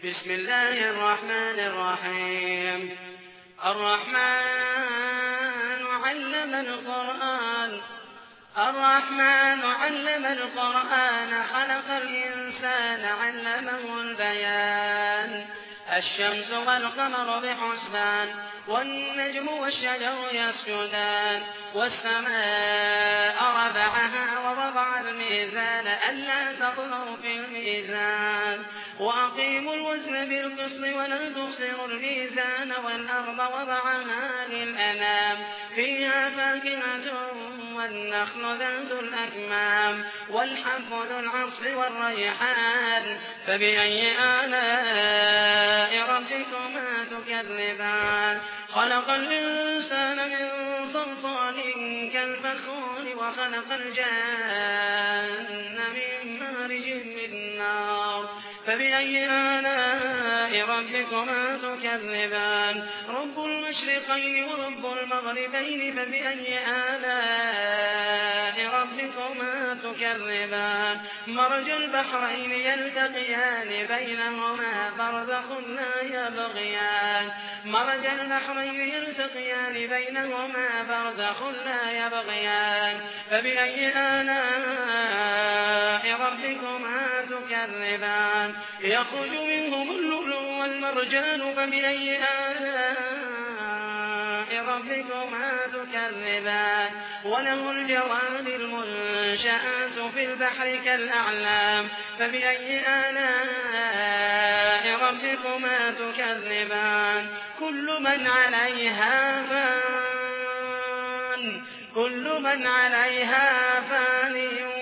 بسم الله الرحمن الرحيم. الرحمن علم القرآن خلق الإنسان علمه البيان. الشمس والقمر بحسبان والنجم والشجر يسجدان والسماء رفعها ووضع الميزان ألا تطغوا في الميزان وأقيموا الوزن بالقسط ولا تخسروا الميزان والأرض وضعها للأنام فيها فاكهة والنخل ذات الأكمام والحب ذو العصف والريحان فبأي آلاء ربكما تكذبان. خلق الإنسان من صلصال كالفخار وخلق الجان من مارج من نار فبأي آلاء ربكما تكذبان. رب المشرقين ورب المغربين فبأي آلاء ربكما تكذبان. مرج البحرين يلتقيان بينهما برزخ لا يبغيان فبأي آلاء ربكما تكذبان. يخرج منهم اللؤلؤ والمرجان فبأي آلاء ربكما تكذبان. وله الجوار المنشآت في البحر كالأعلام فبأي آلاء ربكما تكذبان. كل من عليها فان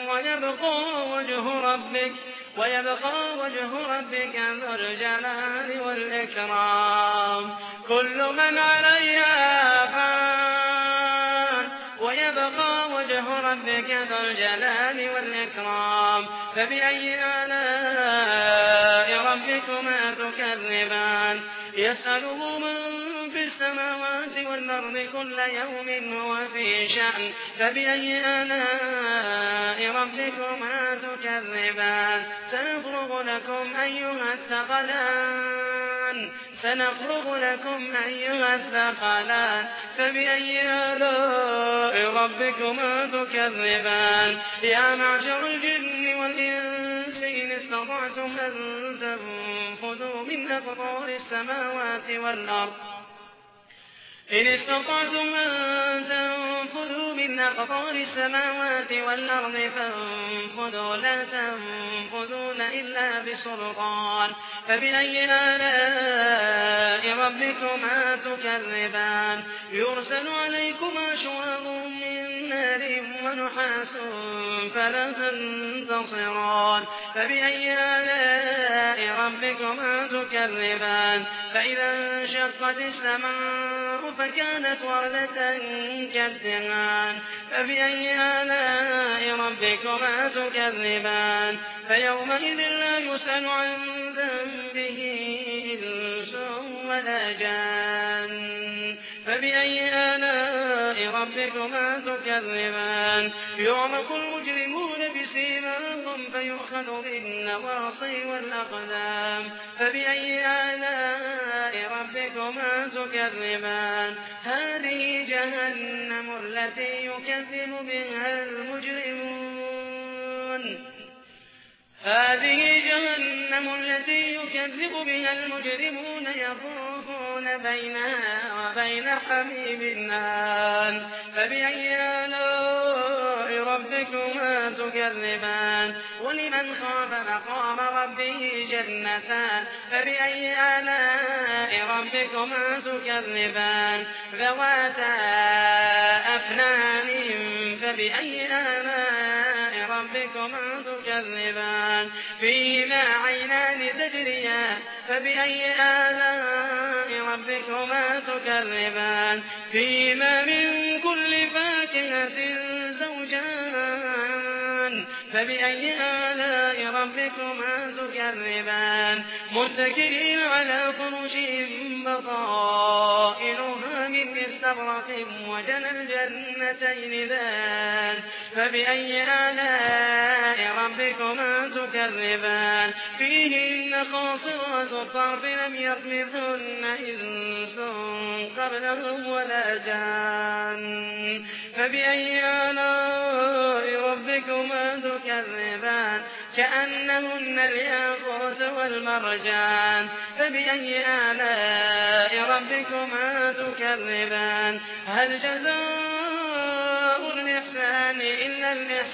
ويبقى وجه ربك ذو الجلال والإكرام. كل من عليها فان ويبقى وجه ربك ذو الجلال والإكرام فبأي آلاء ربكما تكذبان. يسأله من في السماوات والأرض كل يوم هو في شأن فبأي آلاء ربكما تكذبان. سنفرغ لكم أيها الثقلان فبأي آلاء ربكما تكذبان. يا معشر الجن والإنس إن استطعتم أن تنفذوا من أقطار السماوات والأرض فانفذوا لا تنفذون إلا بسلطان فبأي آلاء ربكما تكذبان. يرسل عليكما شواظ من نار ونحاس فلا تنتصران فبأي آلاء ربكما تكذبان. فإذا انشقت السماء فكانت وردة كالدهان فبأي آلاء ربكما تكذبان. فيومئذ لا يسأل عن ذنبه إنس ولا جان فبأي آلاء ربكما تكذبان. يعرف المجرمون بسيماهم فيؤخذ بالنواصي والأقدام فبأي آلاء ربكما تكذبان. هذه جهنم التي يكذب بها المجرمون يطوفون بينها وبين حميم آن فبأي آلاء ربكما تكذبان. ولمن خاف مقام ربه جنتان فبأي آلاء ربكما تكذبان. ذواتا أفنان فبأي آلاء ربكما تكذبان. فيهما عينان تجريان فبأي آلاء ربكما تكذبان. فيهما من كل فاكهة زوجان فبأي آلاء ربكما تكذبان متكئين على فرش بطائنها من استبرق وجنى الجنتين دان فبأي آلاء ربكما تكذبان فيهن خاصرات الطرف لم يطمثهن إنس قبلهم ولا جان فبأي آلاء ربكما تكذبان كأنهن الياقوت والمرجان فبأي آلاء ربكما تكذبان هل جزاء الإحسان إلا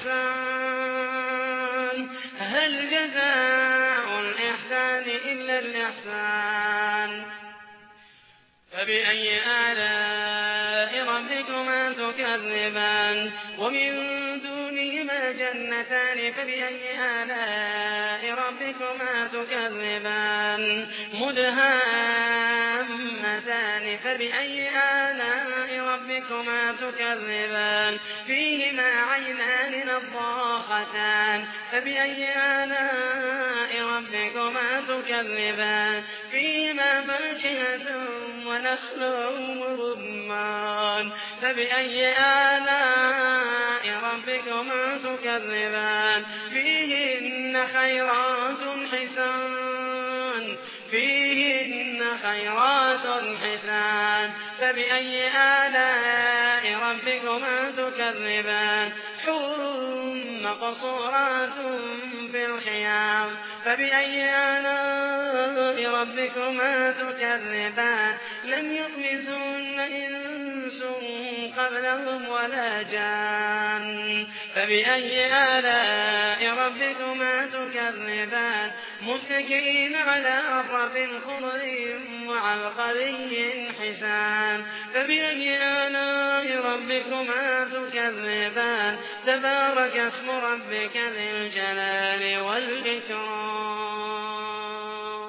الإحسان هل جزاء الإحسان إلا الإحسان فبأي آلاء ربكما تكذبان ومن دونهما جنتان فبأي آلاء ربكما تكذبان مدهامتان فبأي آلاء ربكما تكذبان فيهما عينان نضاختان فبأي آلاء ربكما تكذبان فيهما فاكهة ونخل ورمان فبأي آلاء ربكما تكذبان فيهن خيرات حسان فبأي آلاء ربكما تكذبان حور مقصورات في الخيام فبأي آلاء ربكما تكذبان لم يطمثهن إنس قبلهم ولا جان فبأي آلاء ربكما تكذبان متكئين على أرض خضر وعبقري حسان فبأي آلاء ربكما تكذبان تبارك اسم ربك ذي الجلال والإكرام